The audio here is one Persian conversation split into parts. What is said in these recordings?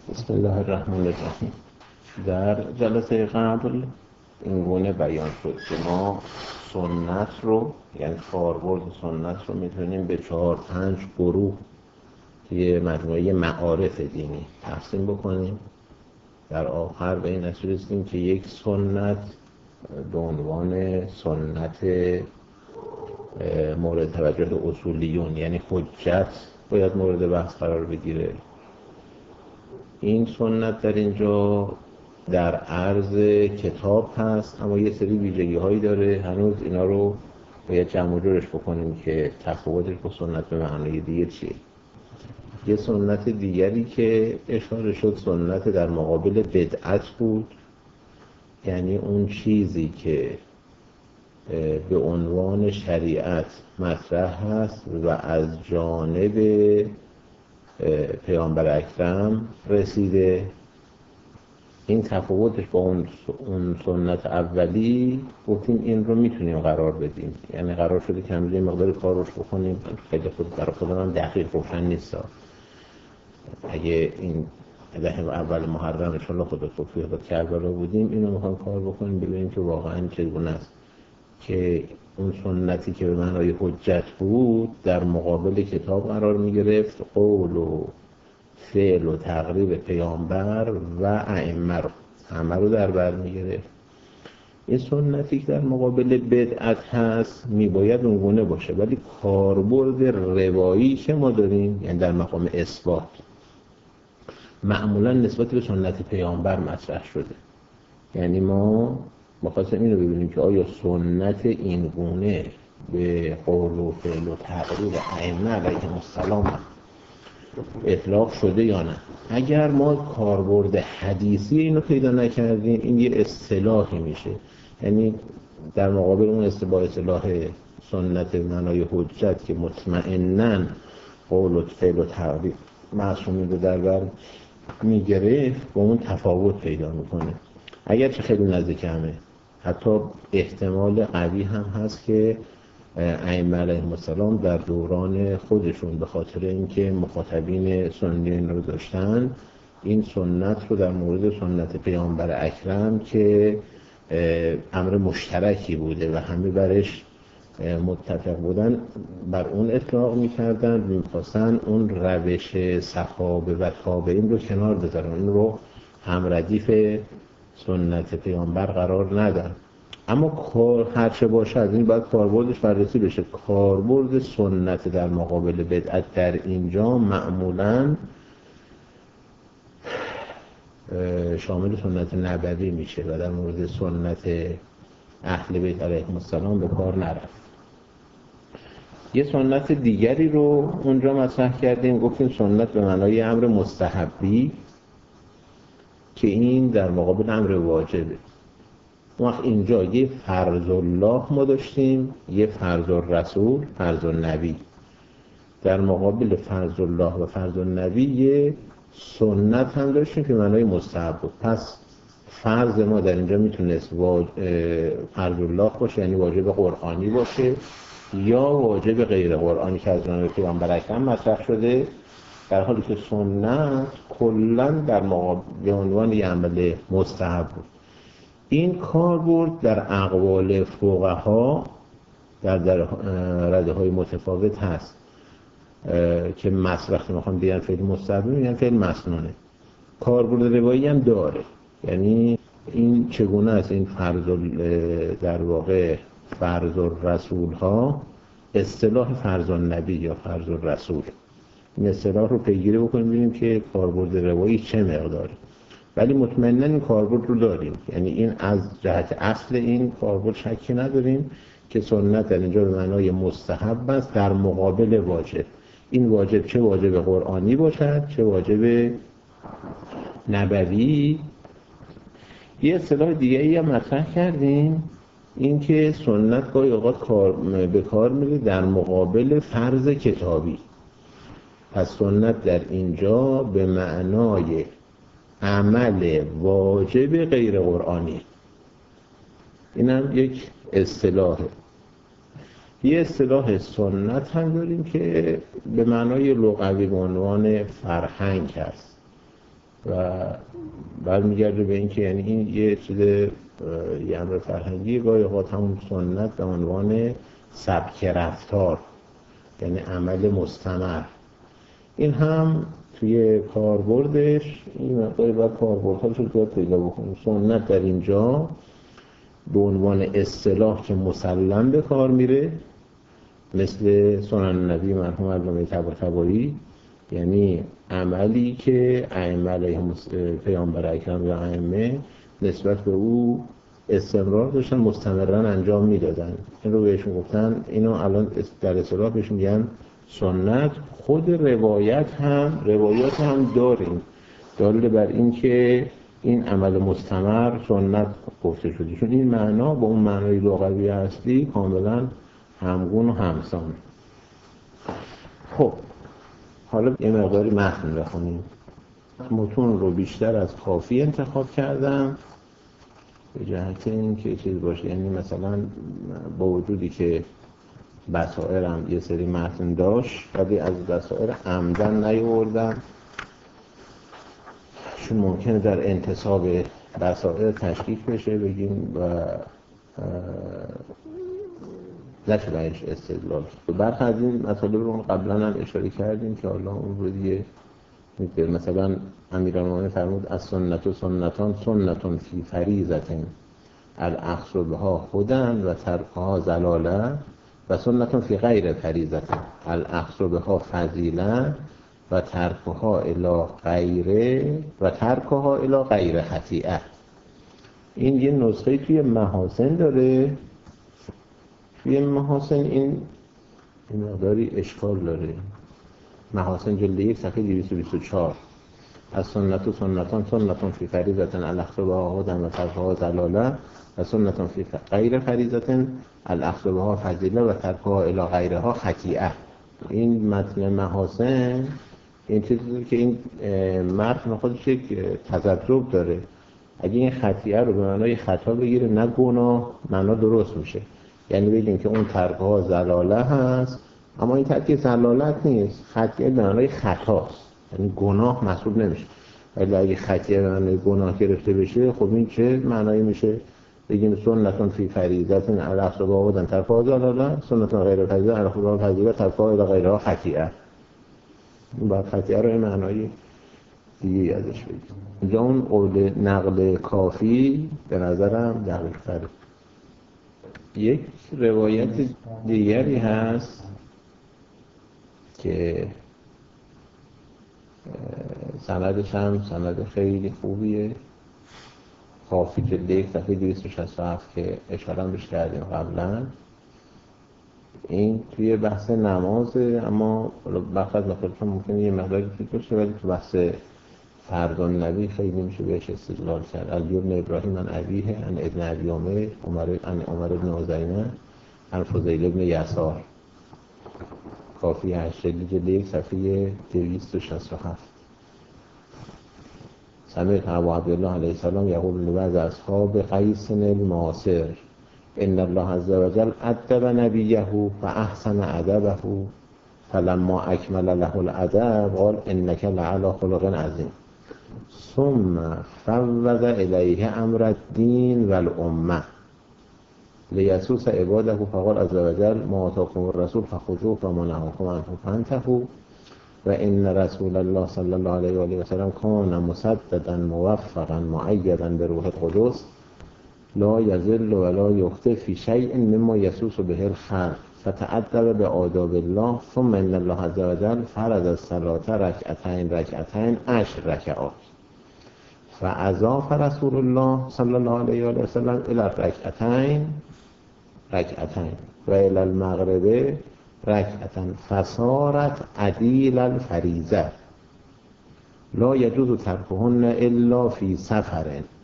بسم الله الرحمن الرحیم. در جلسه قبل این گونه بیان شد که ما سنت رو، یعنی کاربرد سنت رو میتونیم به 4-5 گروه توی مجموعه معارف دینی تقسیم بکنیم. در آخر به این نتیجه رسیدیم که یک سنت به عنوان سنت مورد توجه اصولیون، یعنی حجت، باید مورد بحث قرار بگیره. این سنت در اینجا در عرض کتاب هست، اما یه سری ویژگی هایی داره. هنوز اینا رو باید جمع و جورش بکنیم که تفاوتش با سنت به معنای دیگه چیه. یه سنت دیگری که اشاره شد سنت در مقابل بدعت بود، یعنی اون چیزی که به عنوان شریعت مطرح هست و از جانب پیامبر اکرم رسیده. این تفاوتش با اون سنت اولی گفتیم این رو میتونیم قرار بدیم، یعنی قرار شده که همینجوری مقدار کار روش بکنیم. خیلی خود برای خودم دقیق روشن نیست. اگه این دهه اول محرم انشالله خدا توفیق داد کربلا بودیم، اینو میخوایم کار بکنیم ببینیم که واقعا چگونه است که اون سنتی که به معنای حجت بود در مقابل کتاب قرار میگرفت، قول و فعل و تقریر پیامبر و ائمه رو همه رو در بر میگرفت. این سنتی که در مقابل بدعت هست میباید اونگونه باشه، ولی کاربرد روایی که ما داریم، یعنی در مقام اثبات، معمولا نسبت به سنت پیامبر مطرح شده. یعنی ما خواستیم اینو ببینیم که آیا سنت این گونه به قول و فعل و تقریر ائمه علیهم السلام اطلاق شده یا نه. اگر ما کاربرد حدیثی اینو پیدا نکردیم، این یه اصطلاحی میشه، یعنی در مقابل اون اصطلاح سنت معنای حجت که مطمئناً قول و فعل و تقریر معصومین رو در بر میگرفت، با اون تفاوت پیدا میکنه. اگرچه خیلی نزدیک همه، حتی احتمال قوی هم هست که ائمه علیهم السلام در دوران خودشون به خاطر اینکه مخاطبین سنی این رو داشتن، این سنت رو در مورد سنت پیامبر اکرم که امر مشترکی بوده و همه برش متفق بودن، بر اون اطلاق میکردن، میخواستن اون روش صحابه و تابعین رو کنار بذارن، اون رو هم ردیف سنت پیامبر قرار ندن. اما هرچه باشه این باید کاربردش بررسی بشه. کاربرد سنت در مقابل بدعت در اینجا معمولاً شامل سنت نبوی میشه و در مورد سنت اهل بیت علیهم السلام به کار نرفت. یه سنت دیگری رو اونجا مطرح کردیم، گفتیم سنت به معنای امر مستحبی که این در مقابل امر واجبه. وقت اینجا یه فرض الله ما داشتیم، یه فرض الرسول، فرض النبی. در مقابل فرض الله و فرض النبی یه سنت هم داشتیم که معنای مستحب بود. پس فرض ما در اینجا میتونست فرض الله باشه، یعنی واجب قرآنی باشه، یا واجب غیر قرآنی که از جانب پیامبر اکرم مطرح شده، در حالی که سنت کلاً در مقابل به عنوان یه عمل مستحب بود. این کاربرد در اقوال فقها در رده‌های متفاوت هست که وقتی میخوام بگن فعل مستحب میگن فعل مسنونه. کاربرد روایی هم داره، یعنی این چگونه است این در واقع فرض الرسول ها اصطلاح فرض النبی یا فرض الرسول، این اصطلاح رو پیگیری بکنیم ببینیم که کاربرد روایی چه مقداره. ولی مطمئناً این کاربرد رو داریم، یعنی این از جهت اصل این کاربرد شکی نداریم که سنت در اینجا به معنای مستحب است در مقابل واجب. این واجب چه واجب قرآنی باشد چه واجب نبوی. یه اصطلاح دیگه‌ای هم مطرح کردیم، این که سنت گاهی اوقات به کار میره در مقابل فرض کتابی. پس سنت در اینجا به معنای عمل واجب غیر قرآنی. این هم یک اصطلاحه. یه اصطلاح سنت هم داریم که به معنای لغوی به عنوان فرهنگ هست. و برمیگرده به این که یعنی این یه چیز یه امر فرهنگی، گاهی اوقات همون سنت به عنوان سبک رفتار، یعنی عمل مستمر. این هم توی کاربردش این مقداری باید کاربردهاش رو زیاد پیدا بکنیم. سنت در اینجا به عنوان اصطلاح که مسلم به کار میره، مثل سنن نبی مرحوم علامه طباطبایی، یعنی عملی که ائمه علیهم پیامبر اکرم و ائمه نسبت به او استمرار داشتن، مستمرا انجام میدادن. این رو بهشون گفتن، اینو الان در اصطلاح بهشون میگن سنت. خود روایات هم داریم دلیل بر این که این عمل مستمر سنت گفته شده، چون این معنا با اون معنای لغوی اصلی کاملا همگون و همسان. خب حالا یه مقداری متن بخونیم. متون رو بیشتر از کافی انتخاب کردم به جهت این که چیز باشه، یعنی مثلا با وجودی که بصائرم یه سری متن داشت ولی از بصائر عمدن نیاوردم، چون ممکنه در انتصاب بصائر تشکیک بشه بگیم و نشه بهش استدلال. برخی از این مطالب رو قبلا هم اشاره کردیم که حالا اون رو دیگه مثلا امیرالمومنین فرمود از سنت و سنتان سنتون فی فریضتین الاخذ بها هدن و ترکها ضلاله و سنتون فی غیر فریضتین الاخذ بها فضیله و ترکها الی غیر خطیئه. این یه نسخه توی محاسن داره. توی محاسن این مقداری اشکال داره. محاسن جلد 1 صفحه 224 از سنت و سنتان سنتون فی فریضتن الاخذ بها هدن و ترکها ضلاله و سنتون فی غیر فریضتن الاخذ بها فضیله و ترکها الی غیرها خطیئه. این متن محاسن این چیزی که این متن خودش یک تذبذب داره. اگه این خطیئه رو به معنای خطا بگیره نه گناه، معنا درست میشه. یعنی بگیم که اون ترکها ضلاله هست، اما این ترک ضلالت نیست، خطیئه به معنای خطاست، یعنی گناه محسوب نمیشه. ولی اگه خطیئه به معنای گناه گرفته بشه، خب این چه معنایی میشه؟ بگیم سنتون فی فریضتن الاخذ بها هدن ترکها ضلاله، سنتون غیر فریضه الاخذ بها فضیله ترکها الی غیرها خطیئه. بعد خطیئه رو این معنای دیگه ازش بگیم. اینجا اون قول نقل کافی به نظرم دقیق تره. یک روایت دیگری هست که سندش هم سند خیلی خوبیه، کافی جلد 1 صفحه 267 که اشاره بهش کردیم قبلا. این توی بحث نمازه، اما بخش از مخالفان ممکنه یه مقداری فکر بشه، ولی تو بحث فرض النبی خیلی میشه بهش استدلال کرد. علی بن ابراهیم عن ابیه عن ابن ابی عمر عن عمر بن عزینه عن فضیل بن یسار، کافی 8 جلد 1 صفحه 267. سمعت ابا عبدالله علیه السلام یقول لبعض اصحاب قیس المعاصر ان الله عز وجل ادب نبیه فاحسن ادبه فلما اکمل له الادب قال انک لعلی خلق عظیم ثم فوض الیه امر الدین والامه لیسوس عباده فقال عز وجل ما آتاکم الرسول فخذوه و ما نهاکم عنه فانتهوا و ان رسول الله صلی الله علیه و آله و سلم کان مسددا موفقا مؤیدا بروح القدس لا یضل ولا یخطئ فی شیء مما یسوس به الخلق فتأدب بآداب الله ثم ان الله عز وجل فرض الصلاة رکعتین 10 رکعات فاضاف رسول الله صلی الله علیه و آله و سلم الی رکعتین و الی المغرب رکعتا فصارت عدیل الفریضه لا یجوز ترکهن الا فی سفر.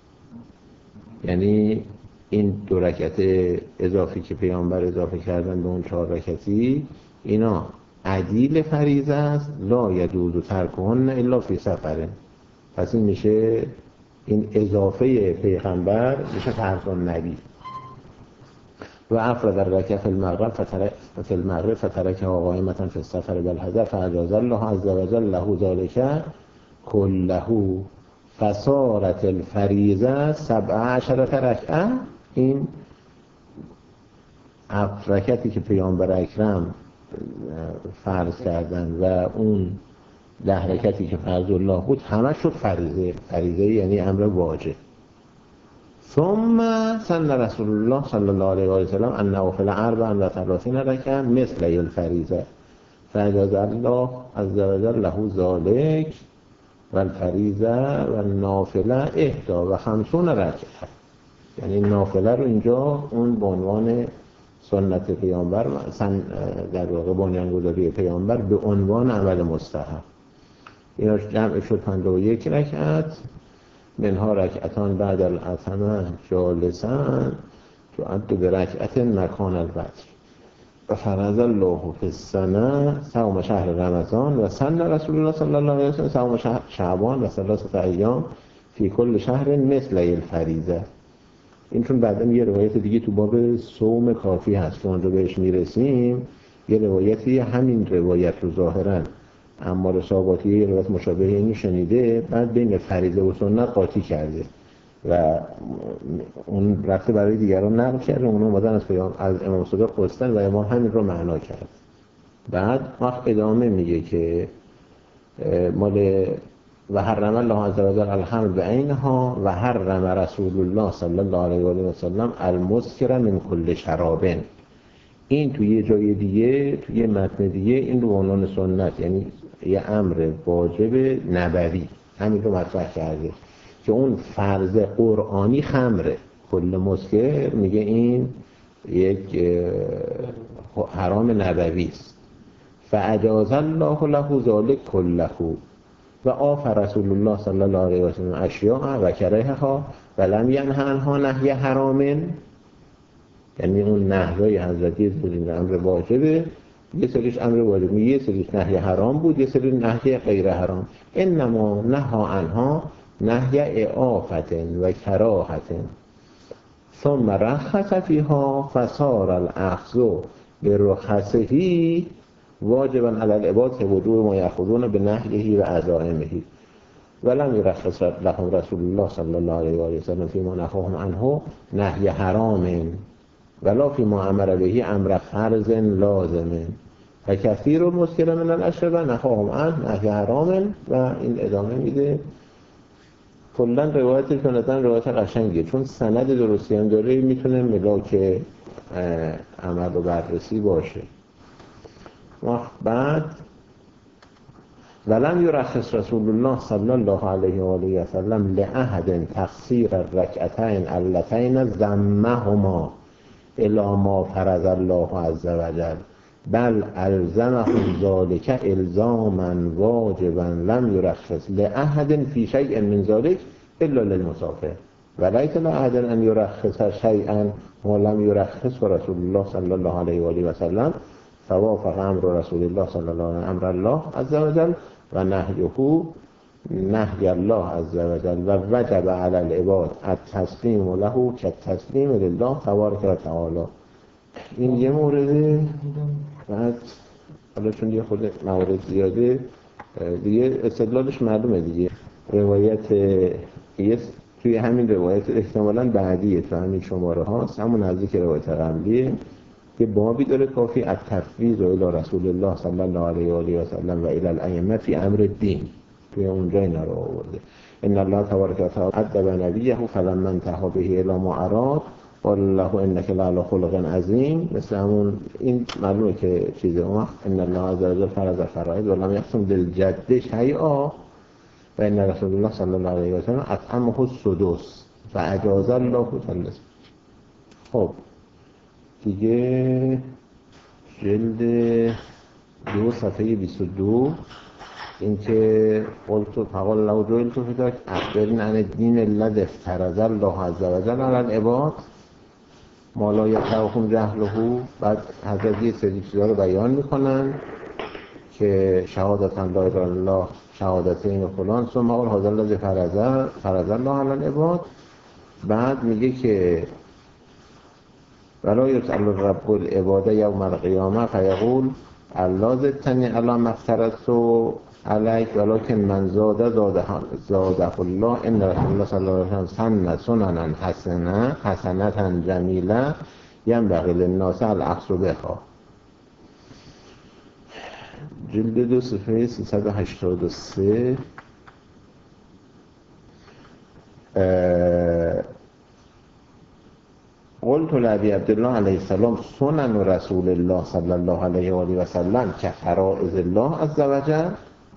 یعنی این 2 رکعت اضافی که پیامبر اضافه کردن به اون 4 رکعتی، اینا عدیل فریضه است، لا یجوز ترکهن الا فی سفر. پس این میشه این اضافه پیغمبر میشه فرض النبی. و افرد الرکعه فی المغرب فترکها قائمة فی السفر بالحضر فاجاز الله عز وجل له ذلك كله فصارت الفریضه 17 رکعه. این رکعتی که پیامبر اکرم فرض کردن و اون 10 رکعتی که فرض الله بود همه شد فریضه. فریضه یعنی امر واجب. ثم سن رسول الله صلی الله علیه و سلم ان نوافل 34 رکعه مثل الفریضه فاجاز الله عز وجل له ذلك و الفریضه و النافله 51 رکعه. یعنی نافله رو اینجا اون به عنوان سنت پیامبر، در واقع بنیانگذاری پیامبر به عنوان عمل مستحب، اینا جمع شد 51 رکعت. منها رکعتان بعد العتمه جالسان تعد برکعت مکان الوتر و فرض الله فی السنه صوم شهر رمضان و سن رسول الله صلی الله علیه و سلم صوم شهر شعبان و 3 ایام فی کل شهر مثل الفریضه. این چون بعدا یه روایت دیگه تو باب صوم کافی هست که اونجا بهش میرسیم، یه روایتی همین روایت رو ظاهرا عمار صاباتی یه روایت مشابه اینو شنیده، بعد بین فریضه و سنت قاطی کرده و اون رفته برای دیگران نقل کرده، اون اومدن از امام صادق پرسیدن و امام همین رو معنا کرد. بعد وقت ادامه میگه که مال و حرم الله عز و جل الحمل بعینها و حرم رسول الله صلی الله علیه و سلم المسکر من کل شرابن. این توی یه جای دیگه، توی یه متن دیگه این رو عنوان سنت، یعنی یه امر واجب نبوی همین رو مطرح کرده که اون فرض قرآنی خمره. کل مسکر میگه این یک حرام نبوی است. فاجاز الله له ذلک کله و آف رسول الله صلی الله علیه و سلم اشیاء و کرهها و لم ینه عنها نهی حرام. یعنی اون نهیای حضرتی این امر واجبه، یه سریش امر واجبه، یه سریش نهی حرام بود، یه سری نهی غیر حرام. انما نها عنها نهی اعافت و کراهت ثم رخص فیها فصار الاخذ برخصه واجبا علی العباد که وضوء ما یاخذون به نهیه و عزائمه ولم یرخص لهم رسول الله صلی الله علیه و آله و سلم فیما نهاهم عنه نهی حرام ولا فیما امر به امر فرض لازم و کثیر مسکر من الاشربه نهاهم عنه نهی حرام. و این ادامه میده. کلا روایت سنتن روایت قشنگه، چون سند درستی هم داره، میتونه ملاک عمل و بررسی باشه. بعد ولم یرخص رسول الله صلی الله علیه و آله و سلم لاحد تقصیر الرکعتین اللتین ذمهما الی ما فرض الله عز وجل بل الزمهم ذلك الزاما واجبا لم یرخص لاحد فی شیء من ذلك الا للمسافر ولیس لاحد ان یرخص شیئا ولم یرخص رسول الله صلی الله علیه و آله و سلم فوافق امر رسول الله صلی الله علیه و امر الله عز وجل و نهیه نهی الله عز وجل و وجب علی العباد التسلیم له كالتسلیم لله تبارک و تعالی. این یه مورده. بعد حالا چون یه خود موارد زیاده دیگه استدلالش معلومه دیگه. روایت توی همین روایت احتمالاً بعدیه، تو همین شماره هاست، همون نزدیک روایت قبلیه که بابی داره کافی التفویض الی رسول الله صلی الله علیه و آله و سلم و الی الائمه فی امر الدین. توی اونجا اینا رو آورده. ان الله تبارک و تعالی ادب نبیه فلما انتهى به الی ما اراد قال له انک لعلی خلق عظیم. مثل همون این معلومه که چیزه اون ان الله عز وجل فرض فرائض ولم یقسم للجد شیئا و ان رسول الله صلی الله علیه و سلم اطعمه السدس فاجاز الله تعالی. خب دیگه جلد 2 صفحه 22 این که قلت فقال لو جلت فداک اخبرین عن الدین الذی افترض الله عز وجل علی العباد ما لا یتوهم جهله. بعد حضرت یه سری چیزا رو بیان میکنن که شهادت لا اله الا الله شهادتین و فلان ثم قال هذا الذی فرض الله علی العباد. بعد میگه که ولا یسأل رب العباد یوم القیامه فیقول الله زدتنی علی ما افترضت علیک ولکن من زاده الله ان رسول الله صلی الله علیه و سلم سننا حسنة جمیله ینبغی للناس الاخذ بها. جلد 2 صفحه 383. قلت لأبي عبد الله علیه السلام سنن رسول الله صلی الله علیه و آله و سلم كفرائض الله عز وجل.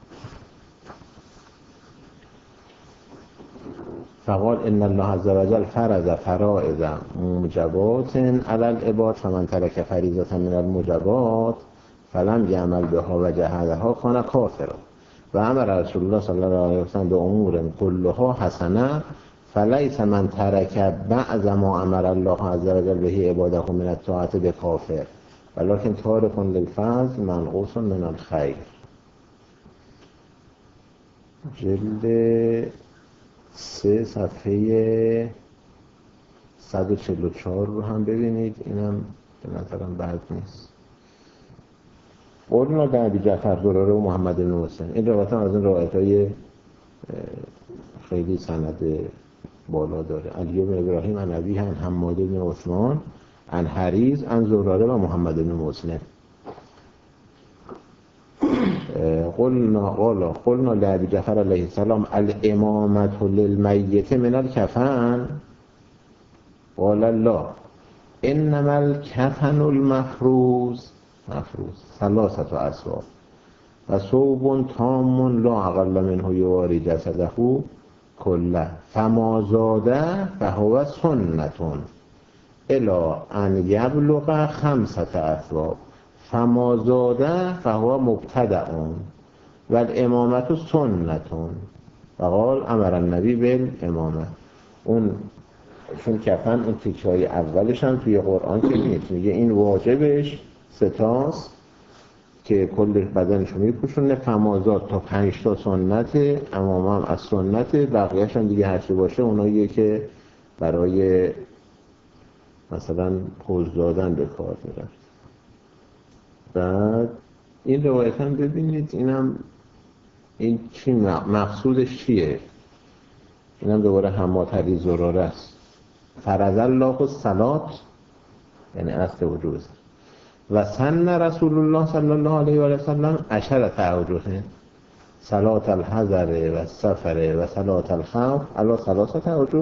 فقال ان الله عز وجل فرض فرائض موجبات على العباد فمن ترك فریضة من الموجبات فلم يعمل بها وجحدها كان كافرا و امر رسول الله صلی الله علیه و سلم بامور كلها حسنه فلیس من ترک بعض ما امر الله عز وجل به عباده من الطاعت بکافر ولكن تارک للفضل منقوص من الخیر. جلد 3 صفحه 144 رو هم ببینید، اینم به نظرم بد نیست. قولنا در ابی جعفر زراره و محمد بن مسلم. این روایت هم از این روایت‌های خیلی سند بالا داره. علی بن ابراهیم عن ابیه عن حماد بن عثمان عن حریز عن زراره و محمد بن مسلم. قلنا لأبي جعفر علیه السلام الامامة للمیت من الکفن قال لا انما الکفن المفروض ثلاثة اسباب و ثوب تام لا اقل منه یواری جسده کله فما زاده فهو سنة الی ان یبلغ 5 اثواب فما زاده فهو مبتدع و الامامت سنة. فقال امر النبی بالامامه. اون چون کفن اون تیکه‌های اولش هم توی قرآن که نیست، میگه این واجبش 3 تاست که کل بدنشو میپوشونه، فمازات تا 5 تا سنت، امامه هم از سنت، بقیه‌اش هم دیگه هرچی باشه اوناییه که برای مثلا پوز دادن به کار میرن. بعد این روایت هم ببینید، این چی مقصودش چیه؟ اینم دوباره حماد حدیث زراره است. فرض الله الصلات یعنی اصل وجوب و سن رسول الله صلی الله علیه و آله و سلم 10 اوجه صلات الحضر و السفر و صلات الخوف علی 3 اوجه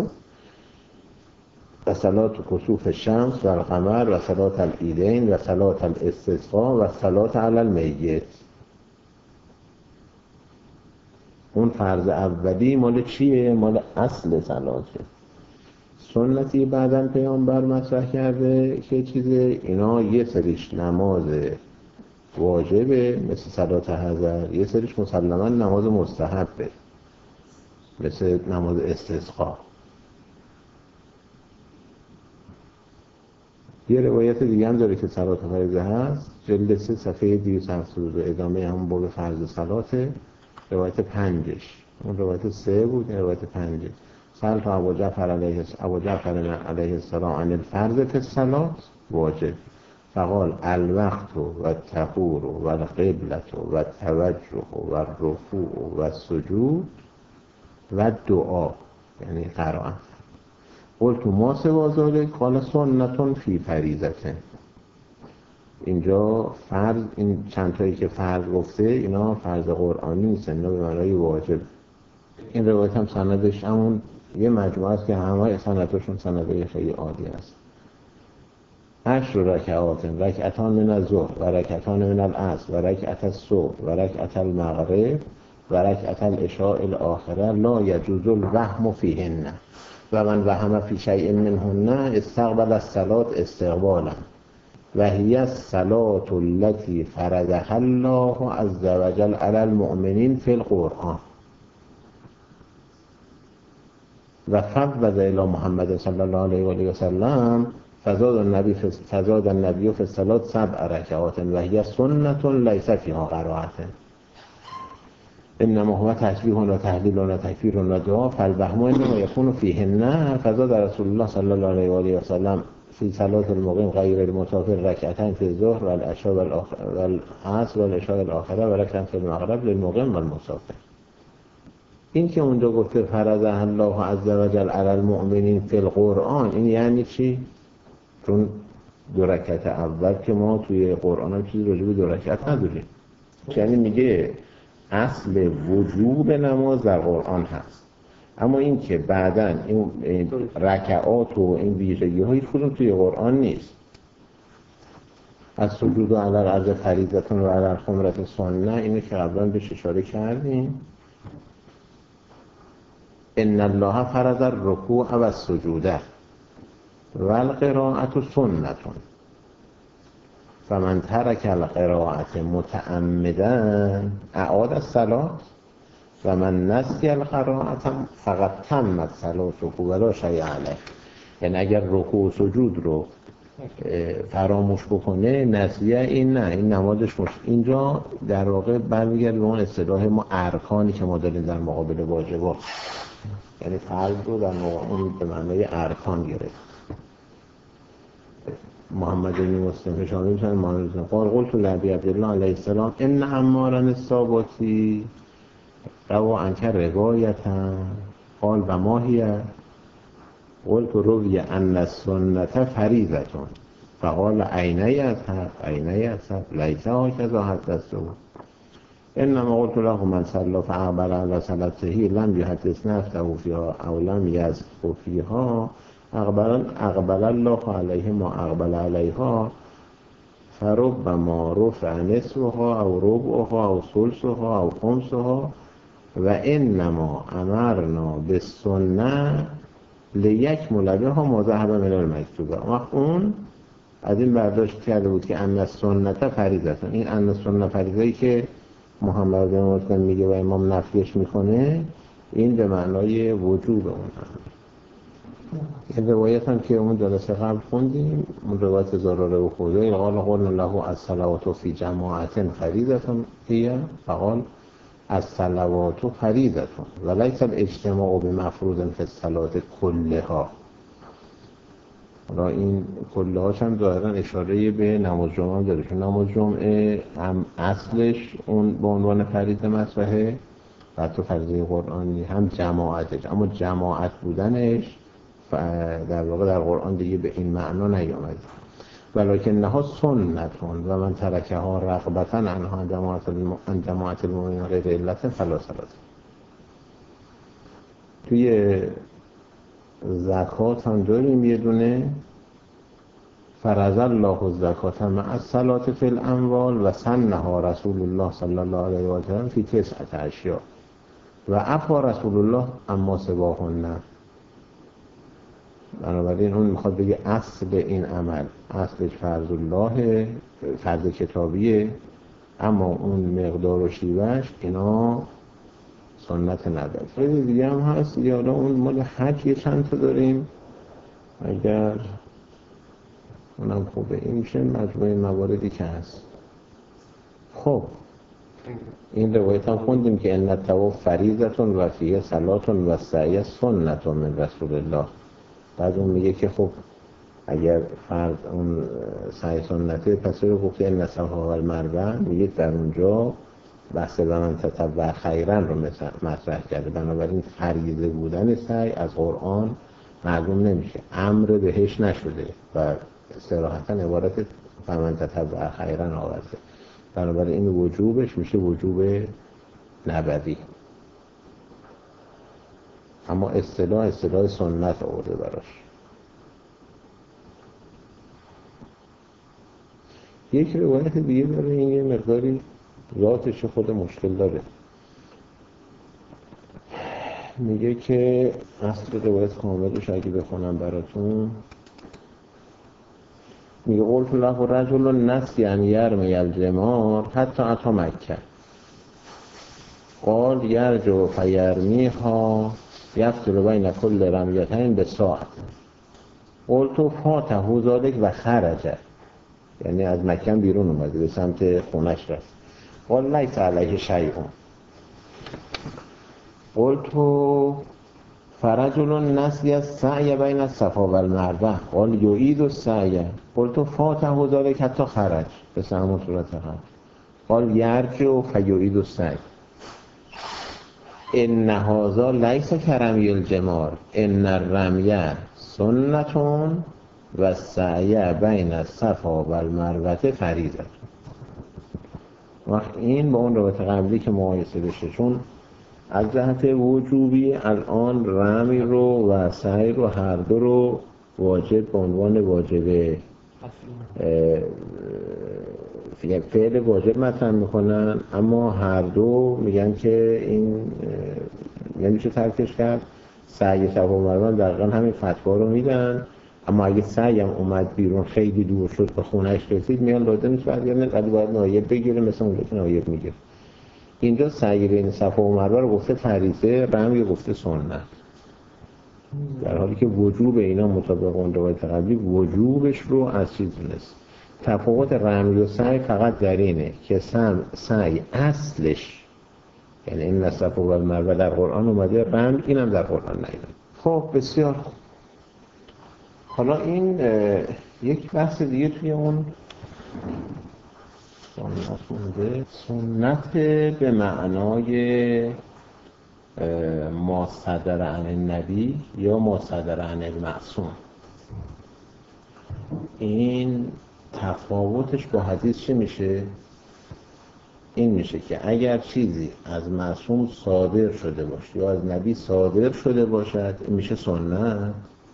و صلات کسوف الشمس و القمر و صلات العیدین و صلات الاستسقاء و صلات علی المیت. اون فرض اولی مال چیه؟ مال اصل صلاته. سنتی بعداً پیامبر مطرح کرده که چیزه، اینا یه سریش نماز واجبه مثل صلات حضر، یه سریش مسلماً نماز مستحبه مثل نماز استسقا. یه روایت دیگه هم داره که صلات فریضه هست، جلد 3 صفحه 272 ادامه همون باب فرض صلاته، روایت 5ش. اون روایت 3 بود، این روایت 5. سألت ابو جعفر علیه السلام عن الفرض فی الصلاة واجب فقال الوقت و الطهور و القبلة و التوجه و الرفوع و السجود و الدعا یعنی قرائت. قلت ما سوى ذلك قال سنة فی فریضة. اینجا فرض، این چند تایی که فرض گفته اینا فرض قرآنی نیست، اینا به معنای واجب. این روایت هم سندش همون یه مجموعه است که همه سندشون سندهای خیلی عالی است. 10 رکعات، رکعتان من الظهر و رکعتان من العصر و رکعت الصبح و رکعت المغرب و رکعت العشاء الاخره لا یجوز الوهم فیهن و من وهم فی شیء منهن استقبل الصلاة استقبالا و هی الصلاة التي فرضها الله عز وجل علی المؤمنین فی القرآن و فوض الی محمد صلی الله علیه و آله و سلم فزاد النبی فی الصلاة 7 رکعات و هی سنة لیس فیها قرائة انما هو تسبیح و تهلیل و تکبیر و دعا فالوهم انما یکون فیهن. فزاد رسول الله صلی الله علیه و آله و سلم فی صلات المقیم غیر المسافر رکعتین فی الظهر و العشاء و العصر و العشاء الاخره و رکعتین فی المغرب للمقیم و المسافر. این که اونجا گفته فرض الله عز و جل علی المؤمنین فی القرآن، این یعنی چی؟ چون دو رکعت اول که ما توی قرآن هم چیزی راجع به دو رکعت نداریم، یعنی میگه اصل وجوب نماز در قرآن هست، اما این که بعداً این رکعات و این ویژگی ها هیچ کدوم توی قرآن نیست. از سجود علی الارض فریضة و علی الخمرة سنة، اینو که قبلا بهش اشاره کردیم. ان الله فرض الرکوع و السجود و القراءة سنة فمن ترک القراءة متعمدا اعاد الصلاة و من نسی القراءة فقط تمت صلاته ولا شیء علیه. یعنی اگر رکوع و سجود رو فراموش بکنه، نسیه این نه، این نمازش اینجا در واقع برمیگرده به اون اصطلاح ما ارکانی که ما داریم در مقابل واجبات، یعنی فرض رو در اون به معنای ارکان گرفت. محمد بن مسلم شامل میشن محمد بن قلت لابی عبدالله علیه السلام ان عمارا الصابتی روا عنک روایتا قال و ما هی قلت روی ان السنة فریضة فقال عین یذهب لیس هکذا حدثته. انما قلت له من صلى فاقبل على صلاته لم يحدث نفسه فيها او لم يزق فيها اقبل الله علیه ما اقبل علیها فربما رفع نصفها او ربعها او ثلثها او خمسها و انما امرنا بالسنه لیکمل بها ما ذهب من المکتوبه. اون از این برداشت کرده بود که ان السنه فریضه، این ان السنه فریضه‌ای که محمد بن مسلم میگه و امام نفیش میکنه، این به معنای وجوب اون هم. این روایت هم که اون جلسه قبل خوندیم، اون روایت زراره و خدایی قال له الصلوات فی جماعت فریضه هی فقال الصلوات فریضه ولیس الاجتماع بمفروض فی الصلاه کلها. حالا این کله هاش هم ظاهرا اشاره به نماز جمعه داره، چون نماز جمعه هم اصلش اون به عنوان فریضه مطرحه و حتی فریضه قرآنی هم جماعتش، اما جماعت بودنش در واقع در قرآن دیگه به این معنا نیامده. ولکنها سنتون و من ترکها رغبتا عنها جماعت المؤمنین غیر علت فلا صلاة. توی زکات هم داریم یه دونه فرض الله الزکات مع الصلاة فی الاموال و سنها رسول الله صلی الله علیه و سلم فی 9 اشیاء و عفا رسول الله اما سواهن. بنابراین اون میخواد بگه اصل این عمل اصلش فرض الله، فرض کتابیه، اما اون مقدار و شیوهش اینا سنت نداره. فرض دیگه هم هست، یا اون مال حج یه چند تا داریم، اگر اونم خوبه. این میشه مجموعه مواردی که هست. خب این روایت هم خوندیم که ان الطواف فریضة و فیه صلاة و سعی سنت من رسول الله. بعد اون میگه که خب اگر فرض اون سعی سنته، پس رو گفته ان الصفا و المروه، میگه در اونجا بحث و من تطوع خیرا رو مطرح کرده. بنابراین فریضه بودن سعی از قرآن معلوم نمیشه، امر بهش نشده و صراحتا عبارت و من تطوع خیرا آورده. بنابراین این وجوبش میشه وجوب نبوی، اما اصطلاح سنت آورده براش. یک روایت دیگه داره، این یه مقداری ذاتش خود مشکل داره. میگه که اصل روایت کاملش اگه بخونم براتون، میگه قلت له رجل نسی ان یرمی الجمار حتی اتی مکه قال یرجو فیرمیها یفتر بین کل رمیتین به ساعت. قلت فاته ذلک و خرج، یعنی از مکه بیرون اومده به سمت خونش رفت. قال لیس علیه شیء. قلت فرجل نسی السعی بین الصفا و المروه قال یعید السعی قلت فاته ذلک حتی خرج به همون صورت خرج قال یرجع فیعید السعی ان هذا لیس کرمی الجمار ان الرمی سنتون و السعی بین الصفا و المروه فریضه. وقت این با اون رابطه قبلی که مقایسه بشه، چون از جهت وجوبی الان رمی رو و سعی رو هر دو رو واجب به عنوان واجب فعل واجب مطرح میکنن، اما هر دو میگن که این نمیشه ترکش کرد. سعی صفا و مروه دقیقا همین فتوا رو میدن، اما اگه سعی هم اومد بیرون خیلی دور شد به خونهش رسید میان لازم نیست برگردن، ولی باید نایب بگیره مثل اون که نایب میگیره. اینجا سعی بین صفا و مروه رو گفته فریضه، رمی گفته سنت، در حالی که وجوب اینا مطابق اون روایت قبلی وجوبش رو از چیز دونست. تفاوت رمی و سعی فقط در اینه که سعی اصلش یعنی این صفا و مروه در قرآن اومده، رمی اینم در قرآن نیومده. خب بسیار خوب. حالا این یک بحث دیگه توی اون سنت مونده. سنت به معنای ما صدر عن النبی یا ما صدر عن المعصوم. این تفاوتش با حدیث چه میشه؟ این میشه که اگر چیزی از معصوم صادر شده باشه یا از نبی صادر شده باشد این میشه سنت.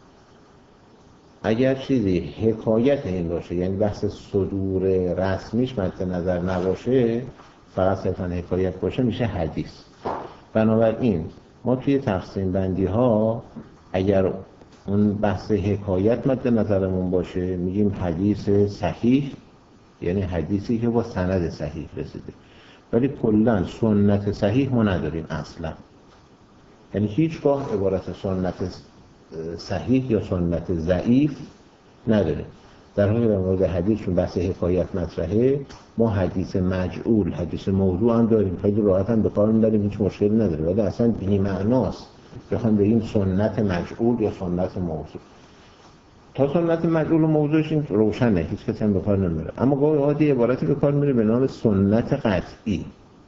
اگر چیزی حکایت این باشه یعنی بحث صدور رسمیش مد نظر نباشه فقط صرفا حکایت باشه میشه حدیث. بنابراین ما توی تقسیم بندی ها اگر اون بحث حکایت مد نظرمون باشه میگیم حدیث صحیح، یعنی حدیثی که با سند صحیح رسیده. ولی کلا سنت صحیح ما نداریم اصلا، یعنی هیچگاه عبارت سنت صحیح یا سنت ضعیف نداره. در حالی در مورد حدیث چون بحث حکایت مطرحه ما حدیث مجعول، حدیث موضوع هم داریم، خیلی راحت هم به کار می‌بریم، هیچ مشکلی نداره، ولی اصلا بی‌معناست بخوام بگیم سنت مجعول یا سنت موضوع. تا سنت مجعول و موضوعش این روشنه، هیچ کسی هم به کار نمیره. اما گاهی اوقات عبارتی به کار میره به نام سنت قطعی.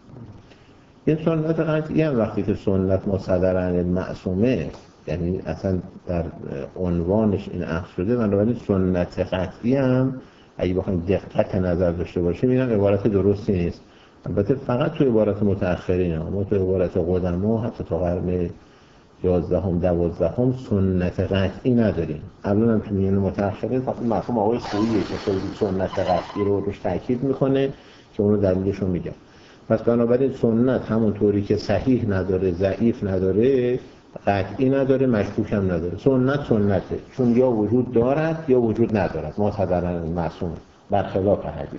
این سنت قطعی هم وقتی که سنت مصدر عن المعصومه، یعنی اصلا در عنوانش این اخذ شده، بنابراین سنت قطعی هم اگه بخوایم دقت نظر داشته باشیم اینم عبارت درستی نیست. البته فقط تو عبارت متأخرین ها، ما تو عبارت قدما حتی تا قرن 11 هم 12 هم سنت قطعی نداریم. الان هم تو میان متأخرین فقط مرحوم آقای خوییه که خیلی سنت قطعی رو روش تاکید میکنه که اونو دلیلش رو میگم. پس بنابراین سنت همونطوری که صحیح نداره، ضعیف نداره، قطعی نداره، مشکوک هم نداره. سنت سنته، چون یا وجود دارد یا وجود ندارد، معتبرا معصوم برخلاف حدیث.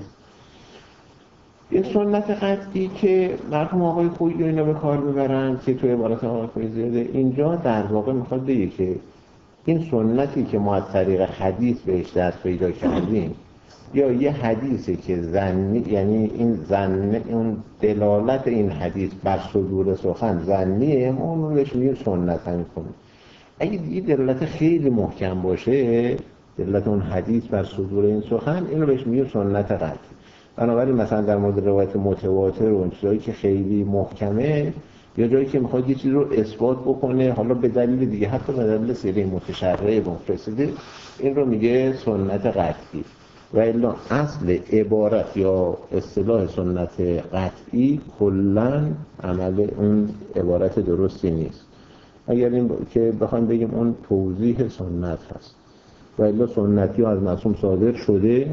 این سنت قطعی که مرحوم آقای خویی اینا به کار میبرن که توی عبارت آقای خویی زیاده، اینجا در واقع میخواد بگه که این سنتی که ما از طریق حدیث بهش دست پیدا کردیم یا یه حدیثی که ظنی، یعنی این ظن، اون دلالت این حدیث بر صدور سخن ظنیه، ما اون رو بهش میگیم سنت هم کنیم. اگه دیگه دلالت خیلی محکم باشه، دلالت اون حدیث بر صدور این سخن، این رو بهش میگیم سنت قطعی. بنابراین مثلا در مورد روایت متواتر و اون چیزایی که خیلی محکمه یا جایی که میخواد یه چیز رو اثبات بکنه، حالا به دلیل دیگه حتی به دلیل سری متشرعه مفسده، این رو میگه سنت قطعی. و الا اصل عبارت یا اصطلاح سنت قطعی کلن عمل اون عبارت درستی نیست. اگر این که بخوایم بگیم اون توضیح سنت هست، و الا سنتی ها از معصوم صادر شده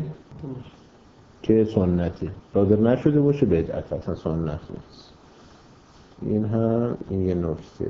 که سنتی، صادر نشده باشه بدعت، اصلا سنت نیست. این یه نکته.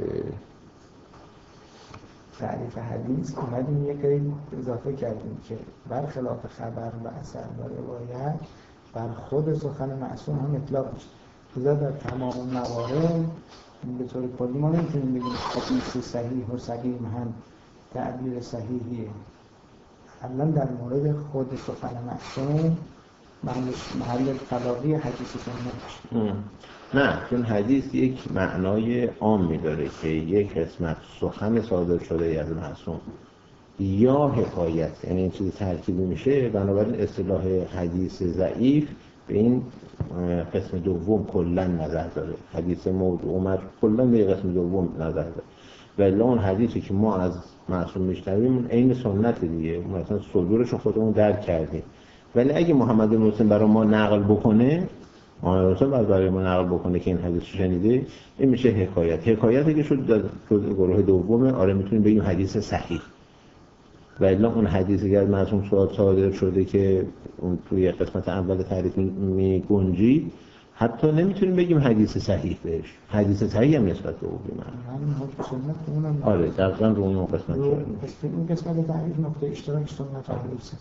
تعریف حدیث اومدیم یک کاری اضافه کردیم که برخلاف خبر و اثر و روایت بر خود سخن معصوم هم اطلاق میشه. لذا در تمام موارد به طور کلی ما نمیتونیم بگیم حدیث صحیح و سقیم هم تعبیر صحیحیه. الان در مورد خود سخن معصوم محل تلاقی حدیث سنت. نه، چون حدیث یک معنای عامی داره که یک قسمت سخن صادر شده از معصوم یا حکایت، یعنی این چیز ترکیبی میشه. بنابراین اصطلاح حدیث ضعیف به این قسم دوم کلا نظر داره. حدیث موضوع عمر کلا به قسم دوم نظر داره. ولی اون حدیثی که ما از معصوم میشنویم عین سنت دیگه، ما مثلا صدورش خودمون درک کردیم. ولی اگه محمد بن مسلم برای ما نقل بکنه، محمد بن برای ما نقل بکنه که این حدیث شنیده، این میشه حکایت. حکایتی که شد گروه دومه، آره میتونیم بگیم حدیث صحیح. ولی اون حدیثی که از معصوم صادر شده که اون توی قسمت اول تعریف میگنجید، حتی نمیتونیم بگیم حدیث صحیح بهش. حدیث صحیح هم نسبت به اون اونم آره دقیقاً رو اون قسمت شده. این قسمت تعریف نقطه اشتراک سنت حدیث.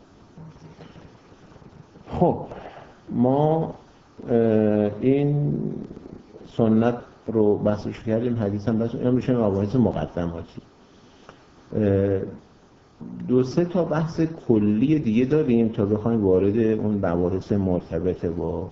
خب ما این سنت رو بحثش کردیم، حدیث هم بحث، اینا میشه مباحث مقدماتی. دو سه تا بحث کلی دیگه داریم تا بخوایم وارد اون مباحث مرتبط با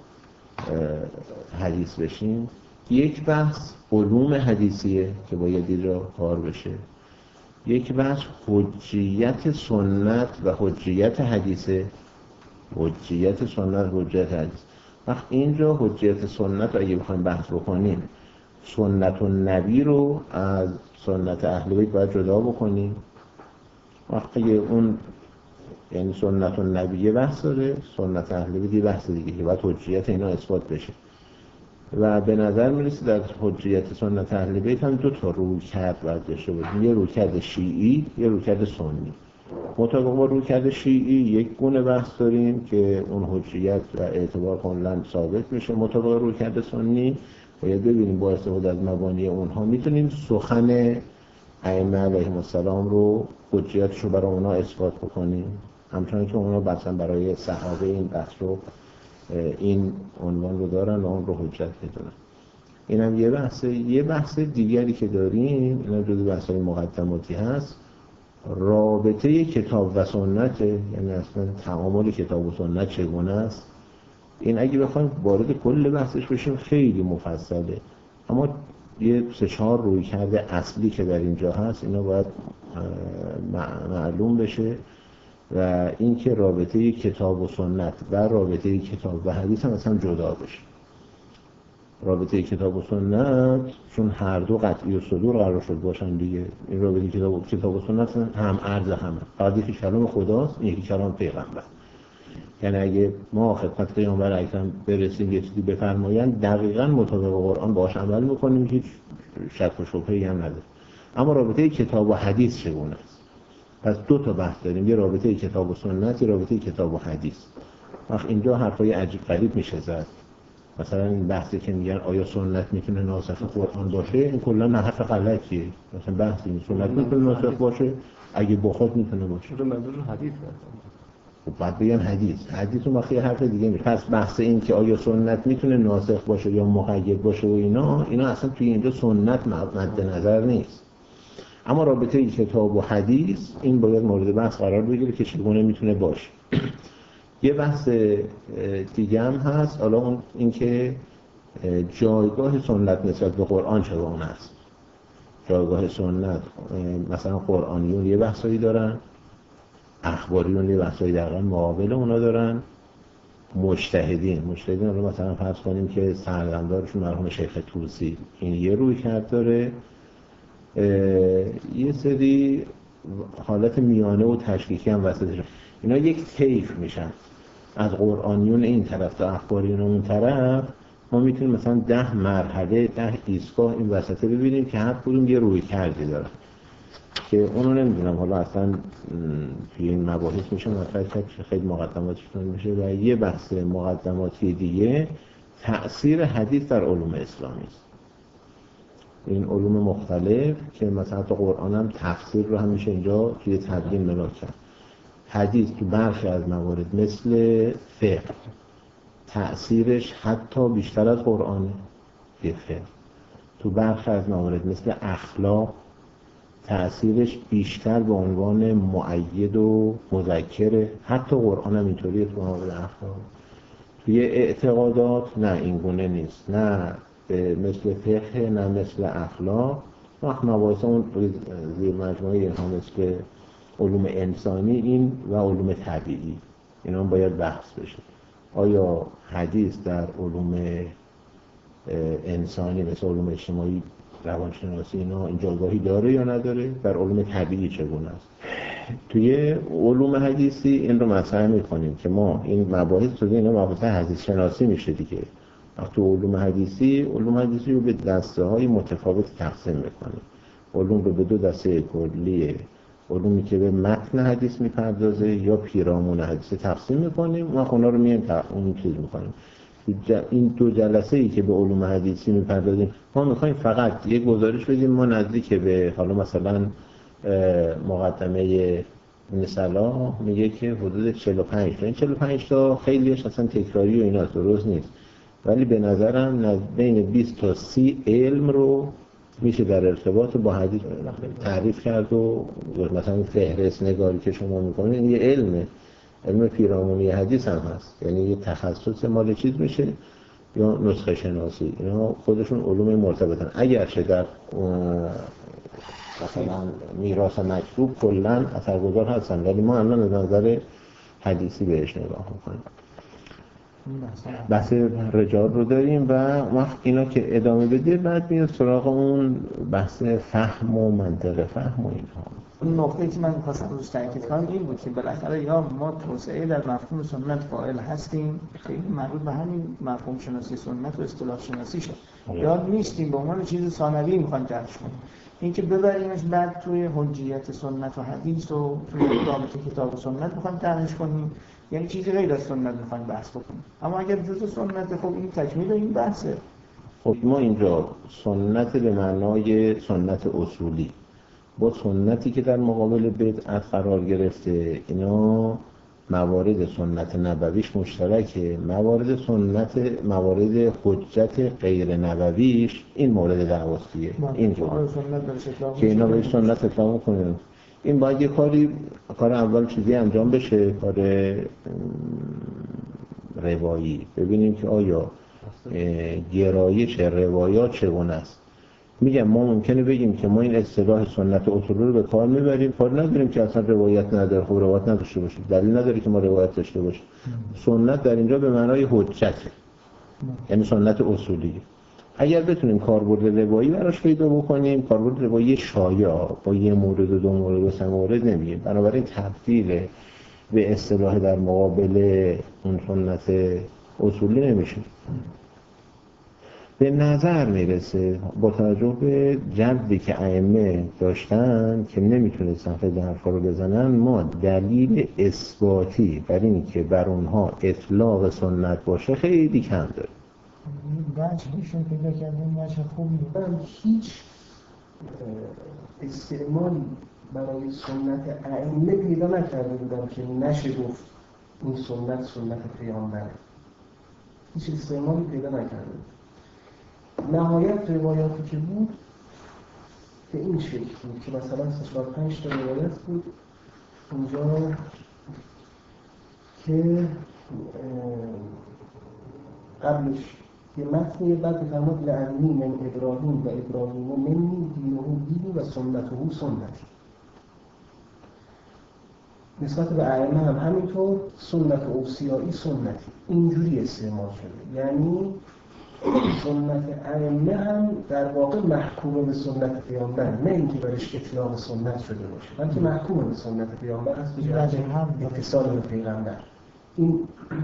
حدیث بشیم. یک بحث علوم حدیثیه که باید دید را کار بشه. یک بحث حجیت سنت و حجیت حدیثه. حجیت سنت، حجیت حدیث. وقت اینجا حجیت سنت رو اگه بخوایم بحث بکنیم، سنت النبی رو از سنت اهل بیت باید جدا بکنیم. وقتی اون یعنی سنت النبی یه بحث داره، سنت اهل بیت یه بحث دیگه که باید حجیت اینا اثبات بشه. و به نظر میرسه در حجیت سنت اهل بیت هم دو تا رویکرد باید داشته باشیم، یه رویکرد شیعی، یه رویکرد سنی. مطابق با رویکرد شیعی یک گونه بحث داریم که اون حجیت و اعتبار کاملا ثابت میشه. مطابق رویکرد سنی باید ببینیم با استفاده از مبانی اونها میتونیم سخن ائمه علیهم السلام رو حجیتش رو برای اونا اثبات بکنیم، همچنان که اونا مثلا برای صحابه این بحث رو این عنوان رو دارن و اون رو حجت میدونن. اینم یه بحثه. یه بحث دیگری که داریم، اینا جزو بحث‌های مقدماتی هست، رابطه کتاب و سنت، یعنی اصلا تعامل کتاب و سنت چگونه است. این اگه بخوایم وارد کل بحثش بشیم خیلی مفصله، اما یه 3-4 رویکرد اصلی که در اینجا هست اینا باید معلوم بشه. و اینکه رابطه کتاب و سنت و رابطه کتاب و حدیث هم اصلا جدا بشه. رابطه کتاب و سنت چون هر دو قطعی و صدور قرار شد باشن دیگه، این رابطه کتاب و سنت هم عرض همه، فقط یکی کلام خداست، این یکی کلام پیغمبر. یعنی اگه ما خدمت پیامبر اکرم برسیم یه چیزی بفرمایند دقیقاً مطابق قرآن باهاش عمل میکنیم، هیچ شک و شبهه‌ای هم نداره. اما رابطه کتاب و حدیث چگونه است؟ پس دو تا بحث داریم، یه رابطه کتاب و سنت، یه رابطه کتاب و حدیث. وقت اینجا حرفای عجیب غریب میشه زد. مثلا این بحثی که میگن آیا سنت میتونه ناسخ قرآن باشه، این کلا حرف غلطیه. مثلا بحثی سنت میتونه ناسخ باشه، اگه بخواد میتونه باشه. تو منظور حدیث خب بعد بگن حدیث اون وقتی حرف دیگه میشه. پس بحث این که آیا سنت میتونه ناسخ باشه یا مقید باشه و اینا اصلا توی اینجا سنت مد نظر نیست. اما رابطه کتاب و حدیث این باید مورد بحث قرار بگیره که چگونه میتونه باشه. یه بحث دیگه هم هست، حالا اون اینکه جایگاه سنت نسبت به قرآن چگونه است. جایگاه سنت، مثلا قرآنیون یه بحثایی دارن، اخباریون یه بحثایی دقیقاً مقابل اونا دارن. مجتهدین رو مثلا فرض کنیم که سرگردانشون مرحوم شیخ طوسی، این یه رویکرد داره. یه سری حالت میانه و تشکیکی هم وسطش، اینا یک طیف میشن. از قرآنیون این طرف تا اخباریون اون طرف ما میتونیم مثلا 10 مرحله 10 ایستگاه این وسطه ببینیم که هر کدوم یه رویکردی داره که اونو نمیدونم حالا اصلا توی این مباحث میشه مطرح کرد، خیلی مقدماتشون میشه. و یه بحث مقدماتی دیگه تأثیر حدیث در علوم اسلامی است. این علوم مختلف که مثلا تو قرآن هم تفسیر رو هم میشه اینجا توی تبیین ملاک کرد. حدیث تو برخی از موارد مثل فقه تأثیرش حتی بیشتر از قرآنه. فقه تو برخی از موارد مثل اخلاق تأثیرش بیشتر به عنوان مؤید و مذکره، حتی قرآن هم اینطوریه تو مورد اخلاق. توی اعتقادات نه این گونه نیست، نه مثل فقه نه مثل اخلاق. وقت مباحث اون زیر مجموعه اینها مثل علوم انسانی این و علوم طبیعی اینا باید بحث بشه. آیا حدیث در علوم انسانی مثل علوم اجتماعی، روانشناسی اینا این جایگاهی داره یا نداره؟ در علوم طبیعی چگونه است؟ توی علوم حدیثی این رو مطرح می‌کنیم که ما این مباحث توی اینا مباحث حدیث شناسی میشه دیگه. وقتی علوم حدیثی رو به دسته‌های متفاوت تقسیم می‌کنیم. علوم رو به دو دسته کلیه، علومی که به متن حدیث میپردازه یا پیرامون حدیث تقسیم می‌کنیم. ما اونا رو اون چیز می‌کنیم. این دو جلسه ای که به علوم حدیثی میپردازیم ما میخوایم فقط یک گزارش بدیم ما نزدیک به حالا مثلا مقدمه مثلا میگه که حدود 45 تا این 45 تا خیلیش اصلا تکراری و اینا درست نیست، ولی به نظرم بین 20 تا 30 علم رو میشه در ارتباط با حدیث تعریف کرد و مثلا فهرست نگاری که شما میکنید این یه علمه، علم پیرامونی حدیث هم هست، یعنی یه تخصص مال چیز میشه یا نسخه شناسی، اینا خودشون علوم مرتبطن. اگرچه در مثلا میراث مکتوب کلا اثرگذار هستن، ولی ما الان از نظر حدیثی بهش نگاه میکنیم. بحث رجال رو داریم و وقت اینا که ادامه بدید بعد میاد سراغ اون بحث فهم و منطق فهم و اینها. اون نقطه‌ای که من می‌خواستم روش تاکید کنم این بود که بالاخره یا ما توسعه در مفهوم سنت قائل هستیم، خیلی مربوط به همین مفهوم شناسی سنت و اصطلاح شناسی شد، یا نیستیم به عنوان چیز ثانوی می‌خوایم درش کنیم. این که ببریمش بعد توی حجیت سنت و حدیث و توی رابطه کتاب و سنت می‌خوایم درش کنیم، یعنی چیزی غیر از سنت می‌خوایم بحث بکنیم. اما اگر جزء سنت خب این تکمیل این بحثه. خب ما اینجا سنت به معنای سنت اصولی با سنتی که در مقابل بدعت قرار گرفته، اینا موارد سنت نبویش مشترکه، موارد حجت غیر نبویش این مورد دعواستیه. اینجا که اینا به سنت اطلاق کنیم، این باید یه کار اول چیزی انجام بشه، کار روایی، ببینیم که آیا گرایش روایات چگونه است. میگم ما ممکنه بگیم که ما این اصطلاح سنت اصولی رو به کار میبریم، کار نداریم که اصلا روایت نداره. خب روایت نداشته باشه دلیل نداره که ما روایت داشته باشیم. سنت در اینجا به معنای حجت، یعنی سنت اصولی. اگر بتونیم کاربرد روایی براش پیدا بکنیم، کاربرد روایی شایع با یه مورد و دو مورد و سه مورد نمیگیم، بنابراین تبدیل به اصطلاح در مقابل اون سنت اصولی نمیشه. به نظر میرسه با توجه به جدی که ائمه داشتن که نمیتونستن خیلی حرفا رو بزنن، ما دلیل اثباتی بر این که بر اونها اطلاق سنت باشه خیلی کم داره. وجهشون پیدا کردیم وجه خوبی من هیچ استعمالی برای سنت ائمه پیدا نکرده بودم که نشه گفت این سنت پیامبره. هیچ استعمالی پیدا نکرده بودم. نهایت روایاتی که بود به این شکل بود که مثلا 4-5 تا روایت بود اونجا که قبلش یه متنی بعد فرمود لعنی من ابراهیم و ابراهیم و منی دینه دینی و سنته سنتی. نسبت به ائمه هم همینطور سنت اوصیایی سنتی اینجوری استعمال شده، یعنی سنت ائمه هم در واقع محکوم به سنت پیامبر، نه اینکه برش اطلاق سنت شده باشه، بلکه محکوم به سنت پیامبر هست به جهت اتصال به پیغمبر. این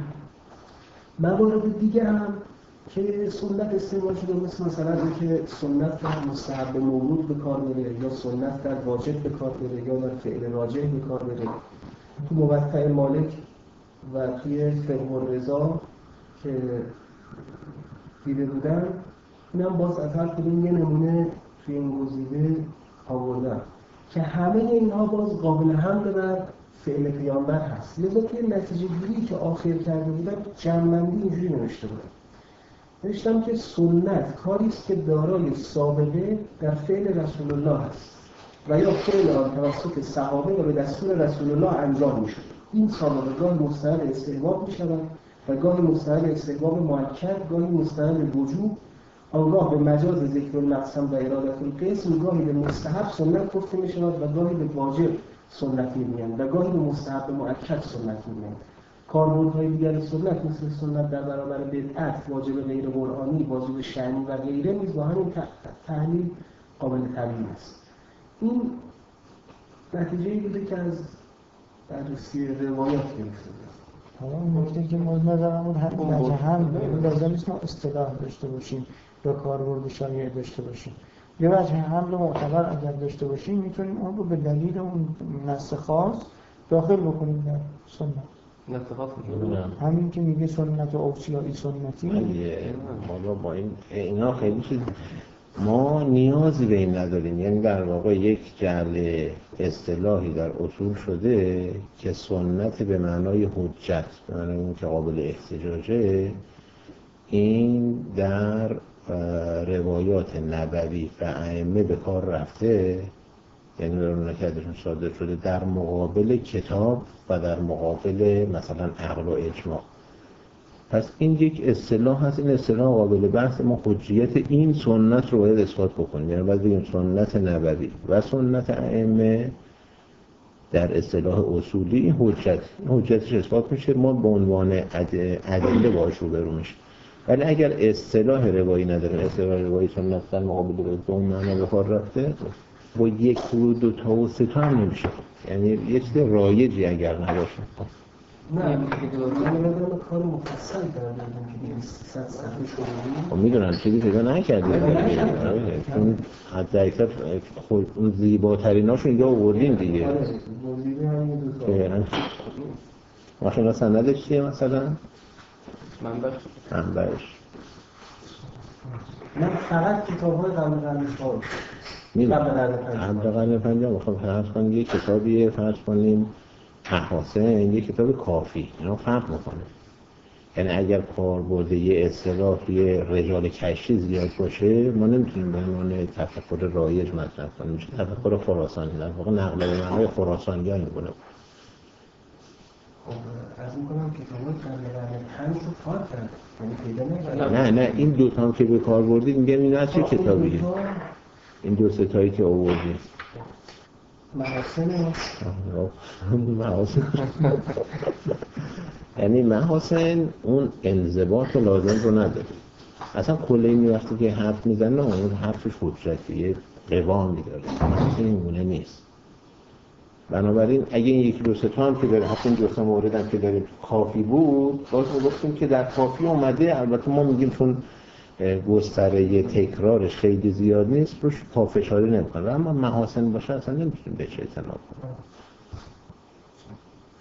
موارد دیگه هم که سنت استعمال شده مثلا اینکه سنت در مستحب مولود به کار بره، یا سنت در واجب به کار بره، یا در فعل راجح به کار بره. تو موطأ مالک و توی فقه الرضا که دیده بودن، اینم باز از هر کدوم یه نمونه توی این گزیده آوردن که همه اینها باز قابل حمل بر فعل پیامبر هست. لذا توی نتیجه گیری که آخر کرده بودم جمع‌بندی اینجوری نوشته بودم. نوشتم که سنت کاری است که دارای سابقه در فعل رسول الله است و یا فعل آن توسط صحابه و به دستور رسول الله انجام می‌شد. این سابقه‌گان مستند استحباب می‌شود و گاهی مستند به استحباب مؤکد، گاهی مستند به وجوب، آنگاه به مجاز ذکر المقسم و ارادت القسم، گاهی به مستحب سنت گفته می شود و گاهی به واجب سنت میگویند و گاهی به مستحب مؤکد سنت میگویند. کاربردهای دیگر سنت مثل سنت در برابر بدعت، واجب غیر قرآنی، واجب شرعی و غیره نیز با همین تحلیل قابل تبیین است. این نتیجه‌ای بوده که از بررسی روایات گرفته بود. حالا اون نکته که مورد نظرمون هم لازم نیست ما اصطلاح داشته باشیم یا کاربرد شایع داشته باشیم. یه وجه حمل معتبر اگر داشته باشیم میتونیم اون رو به دلیل اون نص خاص داخل بکنیم در سنت. همین که میگه سنت اوصیایی سنتی ما با اینا خیلی چیز ما نیازی به این نداریم. یعنی در واقع یک جعل اصطلاحی در اصول شده که سنت به معنای حجت، به معنای این که قابل احتجاجه، این در روایات نبوی و ائمه به کار رفته، یعنی اون که ازشون صادر شده در مقابل کتاب و در مقابل مثلا عقل و اجماع. پس این یک اصطلاح هست، این اصطلاح قابل بحث. ما حجیت این سنت رو باید اثبات بکنیم، یعنی باید بگیم سنت نبوی و سنت ائمه در اصطلاح اصولی این حجتش اثبات میشه، ما به عنوان ادله باهاش روبرو میشیم. ولی اگر اصطلاح روایی نداریم، اصطلاح روایی سنت در مقابل به اون معنا به کار رفته، با یک و دو تا و سه تا هم نمیشه. یعنی یه چیز رایجی اگر نباشه. نه من کار مفصل کردم که 300 صفحه شده. خب میدونم چیزی پیدا نکردید، چون حتی اکثر خود اون زیباتریناشو اینجا آوردیم دیگه. مثلا سندش چیه مثلا؟ منبعش من فقط کتاب‌های قرن چهارم قبل قرن پنجم میخوام فرض کنیم یک کتابیه، فرض کنیم محاسن، یک کتاب کافی، اینا فرق میکنه. یعنی اگر کاربرد یه اصطلاح توی رجال کشی زیاد باشه، ما نمیتونیم به عنوان تفکر رایج مطرح کنیم، میشه تفکر خراسانی، در واقع نقل به معنای خراسانی ها این گونه. از میکنم کتاب‌های قرن 5 رو پاک کرد، یعنی پیدا نه این دو تا هم که به کار بردید میگم این از چه کتابیه؟ این دو سه تایی که آوردید محاسن یعنی محاسن اون انضباط لازم رو نداره. اصلا کل این وقتی که حرف میزنه اون حرفش حجتیه، قوامی داره، محاسن این گونه نیست. بنابراین اگه این یکی دو سه تا هم که داره، حتی این دو سه مورد هم که داره کافی بود، باز میگفتیم که در کافی اومده. البته ما میگیم چون گستره تکرارش خیلی زیاد نیست روش پافشاری نمیکنه، اما محاسن باشه اصلا نمیتونیم بهش اعتنا کنیم.